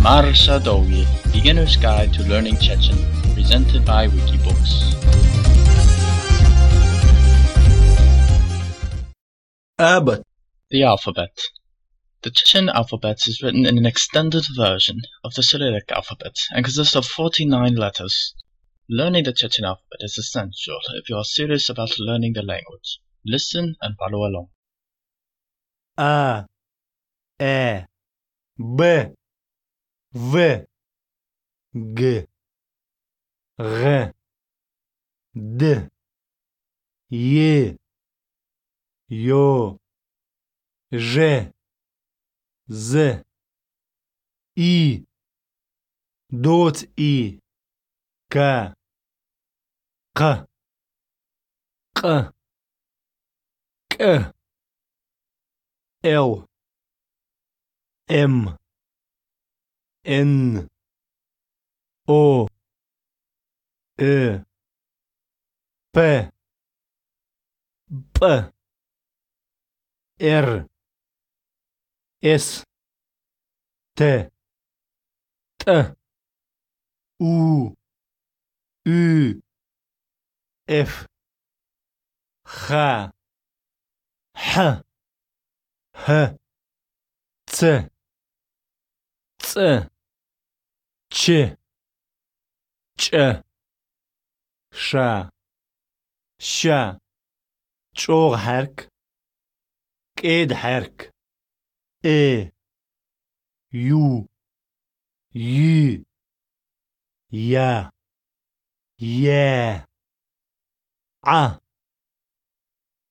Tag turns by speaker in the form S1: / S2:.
S1: Marsha Dowie, Beginner's Guide to Learning Chechen, presented by Wikibooks.
S2: Abbott.
S1: The alphabet. The Chechen alphabet is written in an extended version of the Cyrillic alphabet and consists of 49 letters. Learning the Chechen alphabet is essential if you are serious about learning the language. Listen and follow along.
S2: A, E, B, V, G, R, D, Y, Yo, Ž, Z, I, dot I, K, Q, Q, K, L, M, N, O, P, P, R, S, T, U, F, H, C, Ç, Ş, çوغ حرك قيد حرك يو يا